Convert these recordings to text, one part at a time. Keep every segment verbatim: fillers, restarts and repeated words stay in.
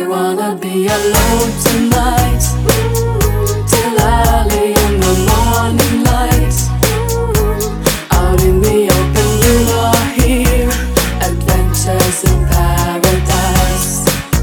wanna be alone tonight, till early in the morning light. Out in the open, you are here, adventures in paradise.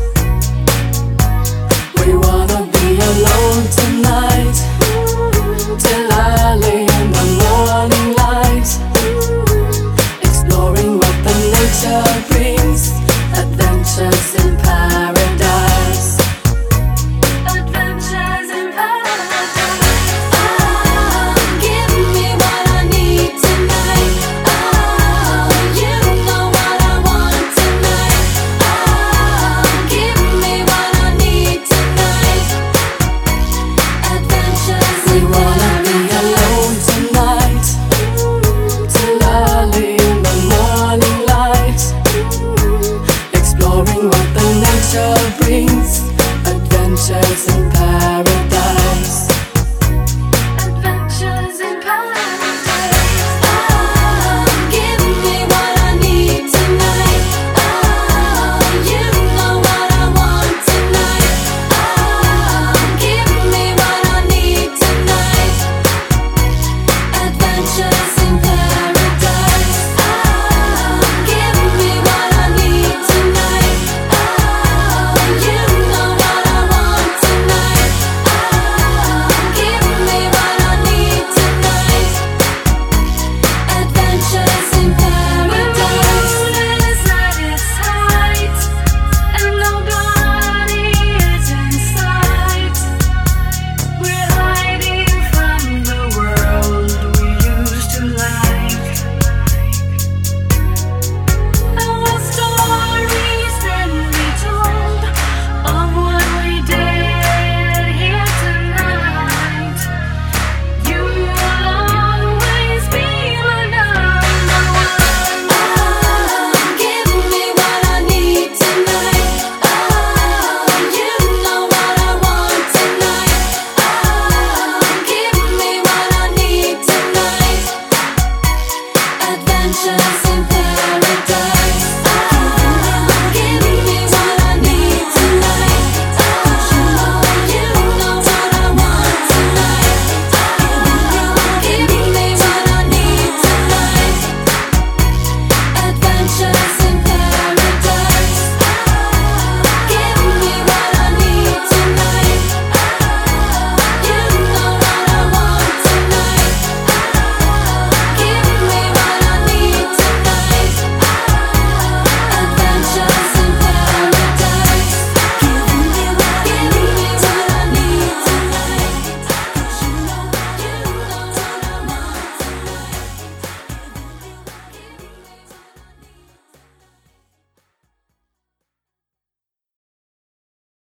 We wanna be alone tonight, till early in the morning light. Exploring what the nature brings, adventures in paradise. Adventures in paradise. Oh, give me what I need tonight. Oh, you know what I want tonight. Oh, give me what I need tonight. Adventures We in wanna be alone tonight, till early in the morning light. Exploring what the nature brings, adventures in paradise.